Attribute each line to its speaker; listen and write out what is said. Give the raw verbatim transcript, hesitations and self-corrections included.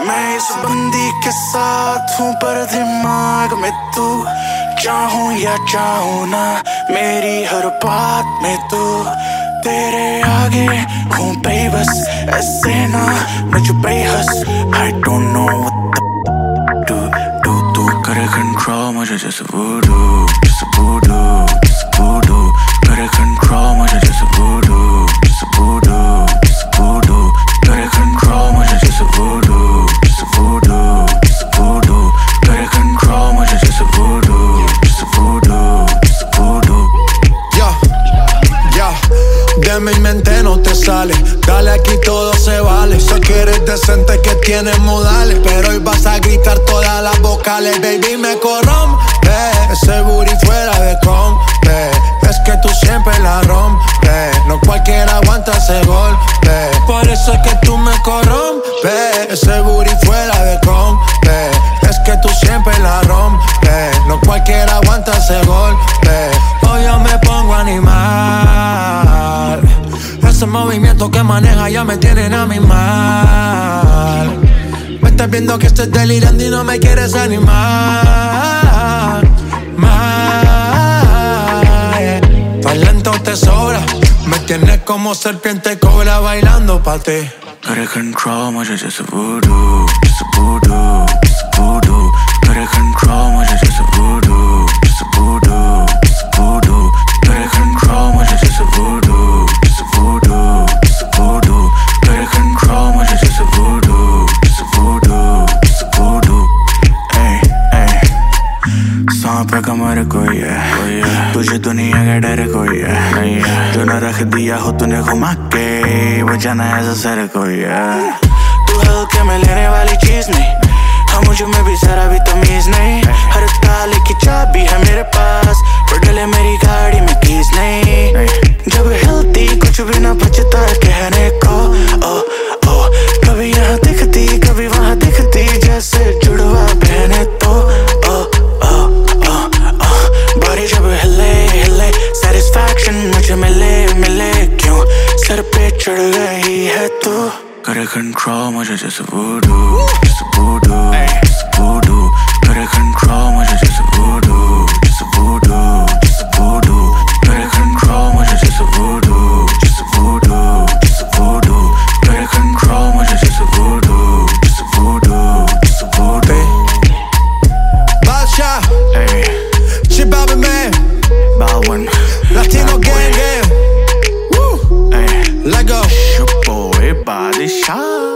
Speaker 1: मैं इस बंदी के साथ हूँ पर दिमाग में तू, चाहूँ या चाहूँ ना मेरी हर बात में तू, तेरे आगे हूँ बेबस ऐसे ना मुझ बेहस। I don't know what the do do तू करे control मुझे जैसे voodoo, जैसे voodoo, जैसे voodoo, करे control मुझे जैसे voodoo, जैसे voodoo, जैसे voodoo, करे control मुझे जैसे voodoo, जैसे voodoo, जैसे voodoo, करे control मुझे जैसे voodoo, जैसे voodoo, जैसे voodoo।
Speaker 2: Yo, yo, de mi mente no te sale, dale aquí todo se vale. Sé que eres decente, que tienes modales, pero hoy vas a gritar todas las vocales. Baby, me corrompe, ese booty fuera de compre. Es que tú siempre la rompes, no cualquiera aguanta ese golpe. Por eso es que tú me corrompes, ese booty fuera de compre. Es que tú siempre la rompes, no cualquiera aguanta ese golpe. Hoy yo me pongo animal, ese movimiento que maneja ya me tienen a mi mal. Me estás viendo que estoy delirando y no me quieres animar. Mal, talento te sobra, me tienes como serpiente cobra bailando pa' ti.
Speaker 1: करे control मुझे जैसे voodoo, जैसे voodoo, जैसे voodoo, करे control मुझे जैसे voodoo, जैसे voodoo, जैसे voodoo, करे control मुझे जैसे voodoo, जैसे voodoo, जैसे voodoo, करे control मुझे जैसे voodoo, जैसे voodoo, जैसे voodoo। Hey, hey, सांप पे कमर कोई है, तुझे दुनिया का डर कोई है, तूने रख दिया हो तूने घुमा के, वो जाना ऐसा सर कोई है। तू हल्के में लेने वाली चीज नहीं, हाँ मुझे में भी जरा भी तमीज नहीं। हर ताले की चाबी है मेरे पास, पर डले मेरी गाड़ी में कीज नहीं। जब हिलती कुछ भी ना बचता कहने को, ओ ओ कभी यहाँ दिखती कभी वहाँ दिखती, जैसे जुड़वा बहने तो ओ ओ ओ ओ बॉडी जब हिले हिले सेटिस्फैक्शन मुझे मिले मिले, क्यों सर पे चढ़ गई है तू। करे control मुझे जैसे voodoo, जैसे voodoo, जैसे voodoo, करे control मुझे जैसे voodoo, जैसे voodoo, जैसे voodoo, करे control मुझे जैसे voodoo, जैसे voodoo, जैसे voodoo, करे control मुझे जैसे voodoo, जैसे voodoo, जैसे voodoo।
Speaker 2: Bacha,
Speaker 1: Hey,
Speaker 2: Chibabi man,
Speaker 1: Baldwin,
Speaker 2: Latino gang gang. Woo,
Speaker 1: hey,
Speaker 2: let go.
Speaker 1: your boy body shot.